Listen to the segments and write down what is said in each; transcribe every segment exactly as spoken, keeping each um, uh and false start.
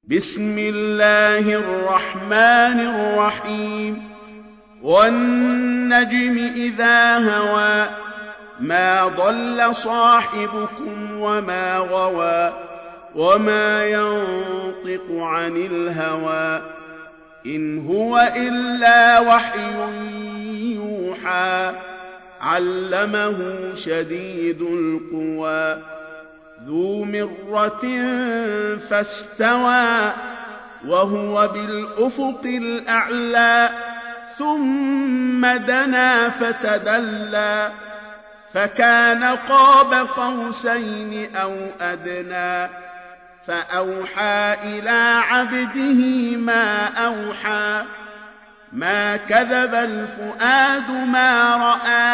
بسم الله الرحمن الرحيم والنجم إذا هوى ما ضل صاحبكم وما غوى وما ينطق عن الهوى إن هو إلا وحي يوحى علمه شديد القوى ذو مرة فاستوى وهو بالأفق الأعلى ثم دنا فتدلى فكان قاب قوسين أو أدنى فأوحى إلى عبده ما أوحى ما كذب الفؤاد ما رأى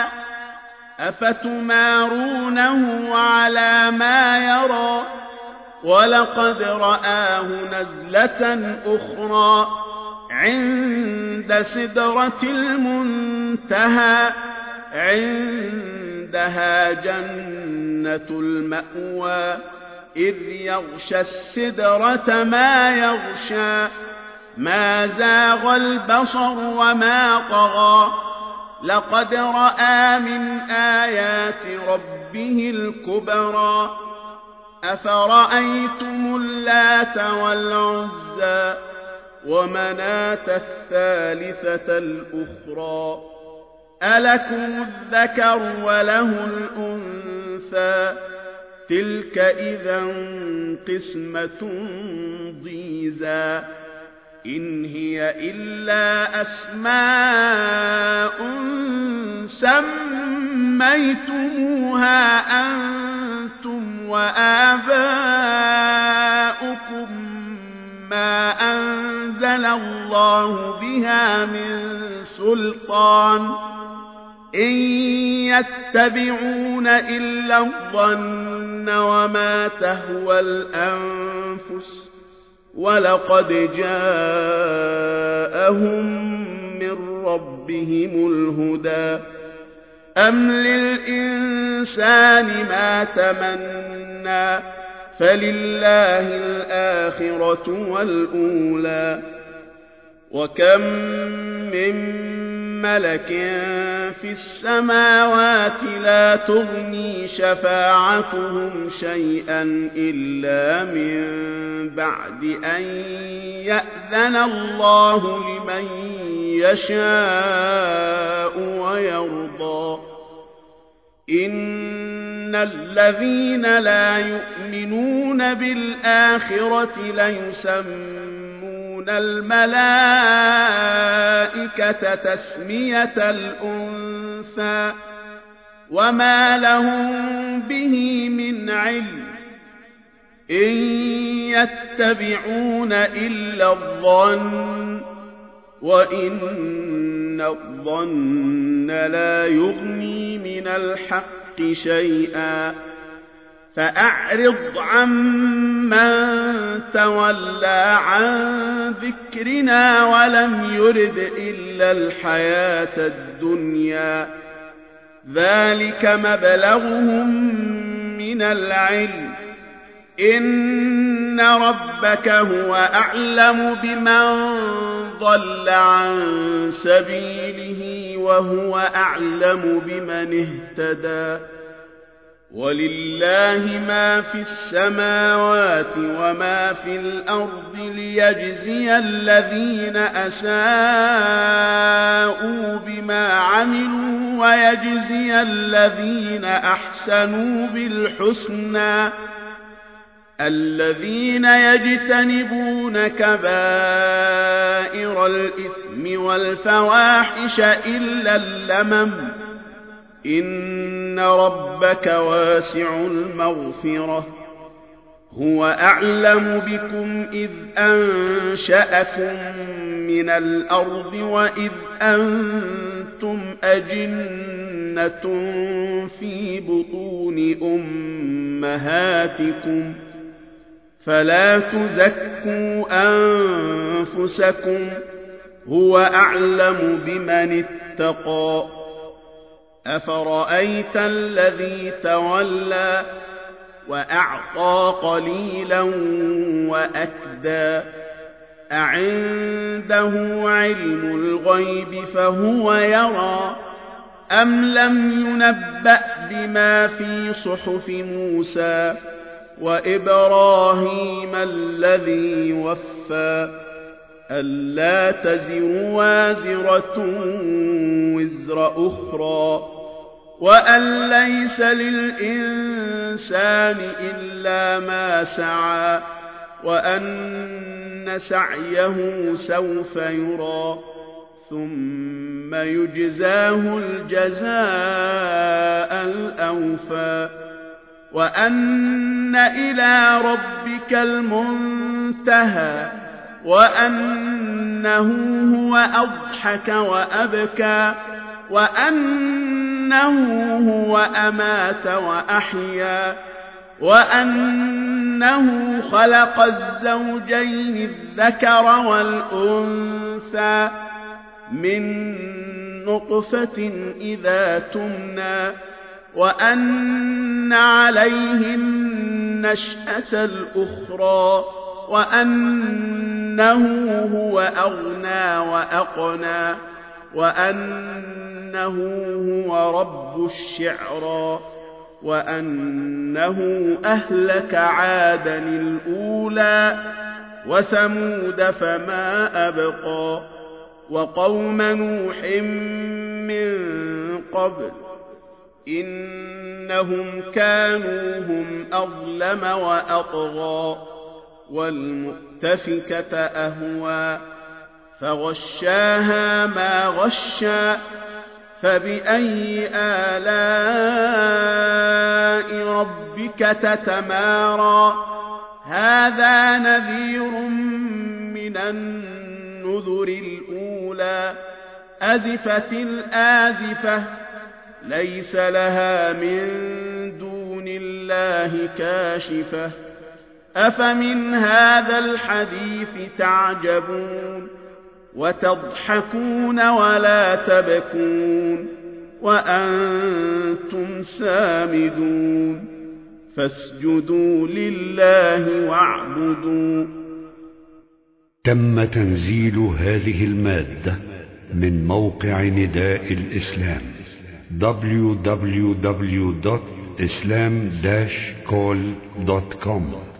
أفتمارونه على ما يرى ولقد رآه نزلة أخرى عند سدرة المنتهى عندها جنة المأوى إذ يغشى السدرة ما يغشى ما زاغ البصر وما طغى لقد رأى من آيات ربه الكبرى أفرأيتم اللات والعزى ومناة الثالثة الأخرى ألكم الذكر وله الأنثى تلك إذا قسمة ضيزى إن هي إلا أسماء سميتموها أنتم وآباؤكم ما أنزل الله بها من سلطان إن يتبعون إلا الظن وما تهوى الأنفس ولقد جاءهم من ربهم الهدى أم للإنسان ما تمنى فلله الآخرة والأولى وكم من ملك في السماوات لا تغني شفاعتهم شيئا إلا من بعد أن يأذن الله لمن يشاء ويرضى إن الذين لا يؤمنون بالآخرة ليسمون الملائكة تسمية الأنثى وما لهم به من علم إن يتبعون إلا الظن وإن الظن لا يغني من الحق شيئا فأعرض عمن تولى عن ذكرنا ولم يرد إلا الحياة الدنيا ذلك مبلغهم من العلم إن ربك هو أعلم بمن ضل عن سبيله وهو أعلم بمن اهتدى ولله ما في السماوات وما في الأرض ليجزي الذين أساءوا بما عملوا ويجزي الذين أحسنوا بالحسنى الذين يجتنبون كبائر الإثم والفواحش إلا اللمم إن ربك واسع المغفرة هو أعلم بكم إذ أنشأكم من الأرض وإذ أنتم أجنة في بطون أمهاتكم فلا تزكوا أنفسكم هو أعلم بمن اتقى أفرأيت الذي تولى وأعطى قليلا وأكدى أعنده علم الغيب فهو يرى أم لم ينبأ بما في صحف موسى وإبراهيم الذي وفى ألا تزر وازرة وزر أخرى وأن ليس للإنسان إلا ما سعى وأن سعيه سوف يرى ثم يجزاه الجزاء الأوفى وأن إلى ربك المنتهى وأنه هو أضحك وأبكى وأنه هو أمات وأحيا وأنه خلق الزوجين الذكر والأنثى من نطفة إذا تمنى وأن عليهم نشأة الأخرى وأنه هو أغنى وأقنى وأنه هو رب الشعرى وأنه أهلك عادا الأولى وثمود فما أبقى وقوم نوح من قبل إنهم كانوا هم أظلم وأطغى والمؤتفكة أهوى فغشاها ما غشى فبأي آلاء ربك تتمارى هذا نذير من النذر الأولى أزفت الآزفة ليس لها من دون الله كاشفة أفمن هذا الحديث تعجبون وتضحكون ولا تبكون وأنتم سامدون فاسجدوا لله واعبدوا. تم تنزيل هذه المادة من موقع نداء الإسلام دبليو دبليو دبليو دوت islam dash call دوت كوم.